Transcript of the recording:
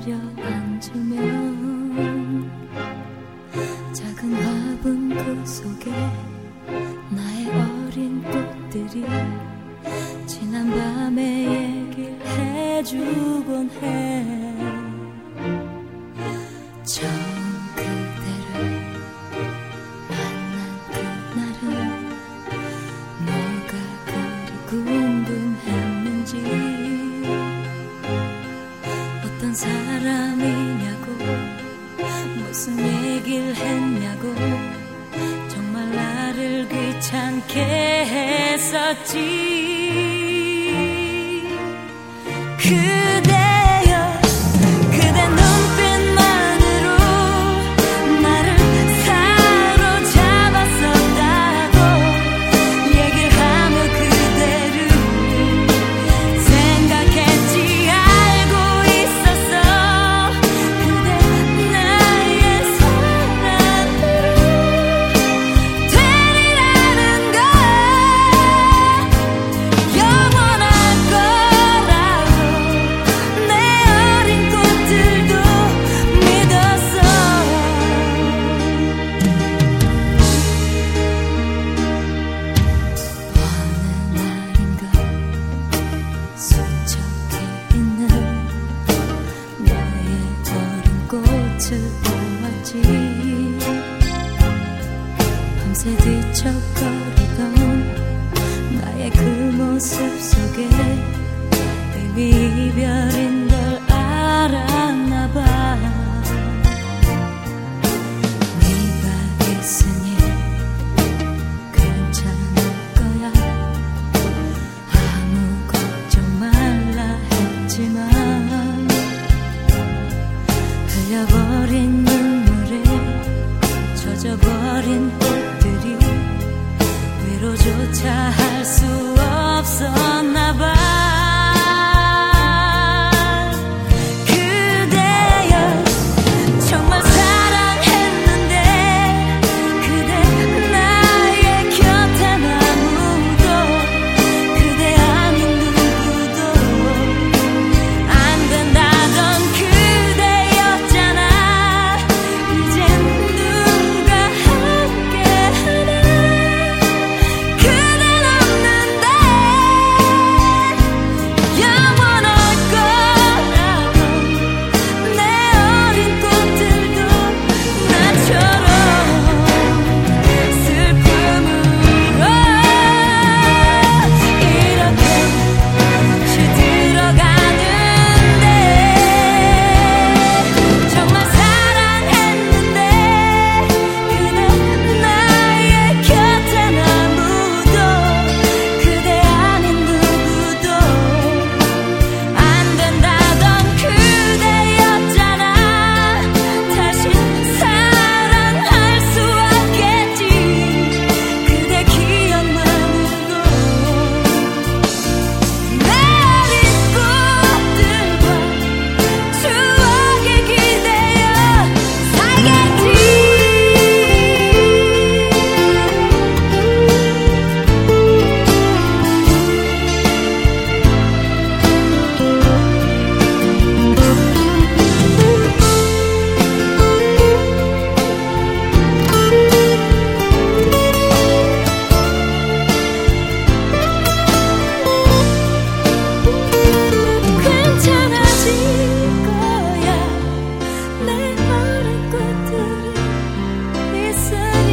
내려앉으면 작은 화분 그 속에 나의 어린 꽃들이 지난 밤의 얘기를 해주곤 해. 처음 그대를 만난 그날은 뭐가 그리 궁금했는지, 어떤 사람이냐고 무슨 얘기를 했냐고 정말 나를 귀찮게 했었지. 그대여 그대 눈빛만으로 나를 사로잡았었다고 얘기를 하며 그대를 생각했지. 알고 있었어 그대 나의 사랑으로 되리라는 걸, 영원할 거라고 내 어린 꽃들도 믿었어. 어느 날인가 수척해 있는 나의 어린 꽃을 보았지. 밤새 뒤척거리던 나의 그 모습 속에 이미 이별인 걸 알았나 봐. 네가 있으니 괜찮을 거야, 아무 걱정 말라 했지만 흘려버린 눈물에 젖어버린 꽃들이 위로조차 할 수 없었나 봐. 그대여 정말 사랑했는데 그대 나의 곁엔 아무도, 그대 아닌 누구도 안 된다던 그대였잖아. 이젠 누가 함께하나. 그댄 없는데 영원할 거라고 내 어린 꽃들도 나처럼 슬픔으로 이렇게 시들어가는데, 정말 사랑했는데 그대 나의 곁엔 아무도, 그대 아닌 누구도 안 된다던 그대였잖아. 다신 사랑할 수 없겠지. 그대 기억만으로 내 어린 꽃들과 추억에 기대어 살겠지. 괜찮아질 거야, 내 어린 꽃들이 있으니.